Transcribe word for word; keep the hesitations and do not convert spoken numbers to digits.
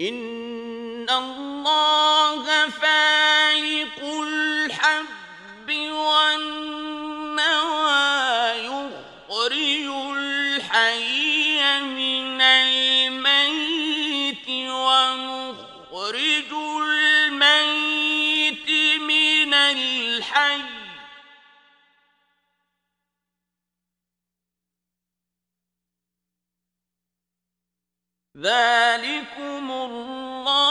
إن الله فالق الحب والنوى يخرج الحي من الميت ومخرج الميت من الحي ذلكم الله